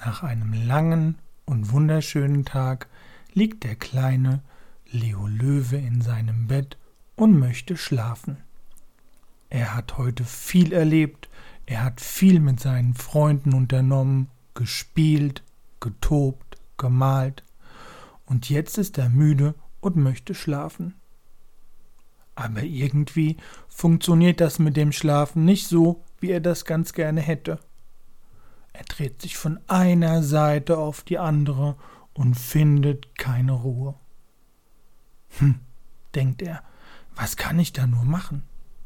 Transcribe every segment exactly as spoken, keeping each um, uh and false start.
Nach einem langen und wunderschönen Tag liegt der kleine Leo Löwe in seinem Bett und möchte schlafen. Er hat heute viel erlebt, er hat viel mit seinen Freunden unternommen, gespielt, getobt, gemalt und jetzt ist er müde und möchte schlafen. Aber irgendwie funktioniert das mit dem Schlafen nicht so, wie er das ganz gerne hätte. Er dreht sich von einer Seite auf die andere und findet keine Ruhe. Hm, denkt er, was kann ich da nur machen?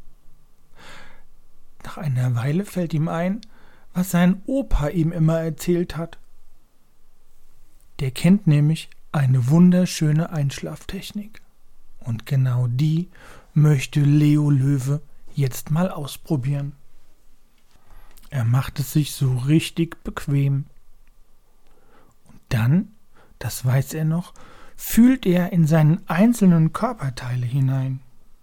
Nach einer Weile fällt ihm ein, was sein Opa ihm immer erzählt hat. Der kennt nämlich eine wunderschöne Einschlaftechnik. Und genau die möchte Leo Löwe jetzt mal ausprobieren. Er macht es sich so richtig bequem. Und dann, das weiß er noch, fühlt er in seinen einzelnen Körperteile hinein.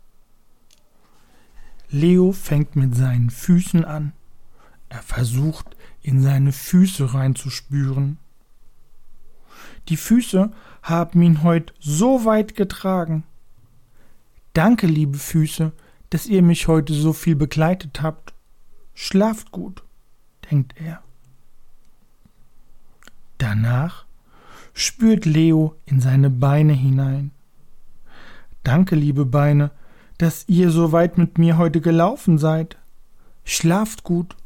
Leo fängt mit seinen Füßen an. Er versucht, in seine Füße reinzuspüren. Die Füße haben ihn heute so weit getragen. Danke, liebe Füße, dass ihr mich heute so viel begleitet habt. Schlaft gut, denkt er. Danach spürt Leo in seine Beine hinein. Danke, liebe Beine, dass ihr so weit mit mir heute gelaufen seid. Schlaft gut.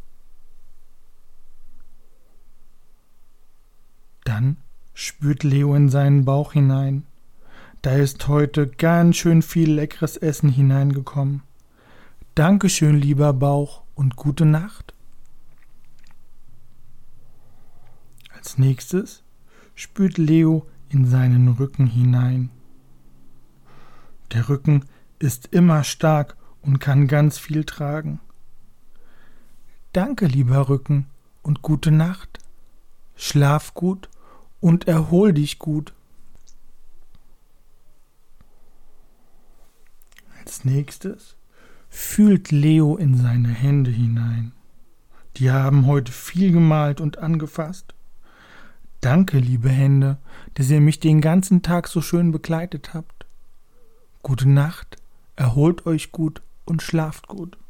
Dann spürt Leo in seinen Bauch hinein. Da ist heute ganz schön viel leckeres Essen hineingekommen. Dankeschön, lieber Bauch, und gute Nacht. Als nächstes spürt Leo in seinen Rücken hinein. Der Rücken ist immer stark und kann ganz viel tragen. Danke, lieber Rücken, und gute Nacht. Schlaf gut und erhol dich gut. Als nächstes fühlt Leo in seine Hände hinein. Die haben heute viel gemalt und angefasst. Danke, liebe Hände, dass ihr mich den ganzen Tag so schön begleitet habt. Gute Nacht, erholt euch gut und schlaft gut.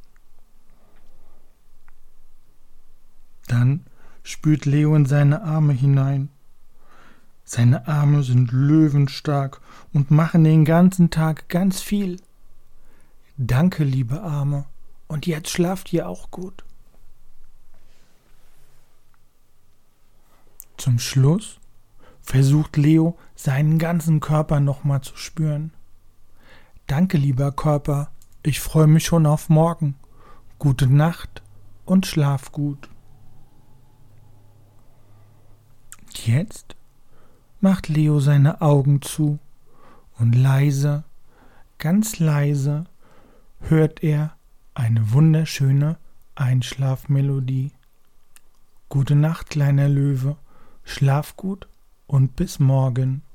Dann spürt Leo in seine Arme hinein. Seine Arme sind löwenstark und machen den ganzen Tag ganz viel. Danke, liebe Arme, und jetzt schlaft ihr auch gut. Zum Schluss versucht Leo, seinen ganzen Körper nochmal zu spüren. Danke, lieber Körper, ich freue mich schon auf morgen. Gute Nacht und schlaf gut. Jetzt macht Leo seine Augen zu und leise, ganz leise, hört er eine wunderschöne Einschlafmelodie. Gute Nacht, kleiner Löwe, schlaf gut und bis morgen.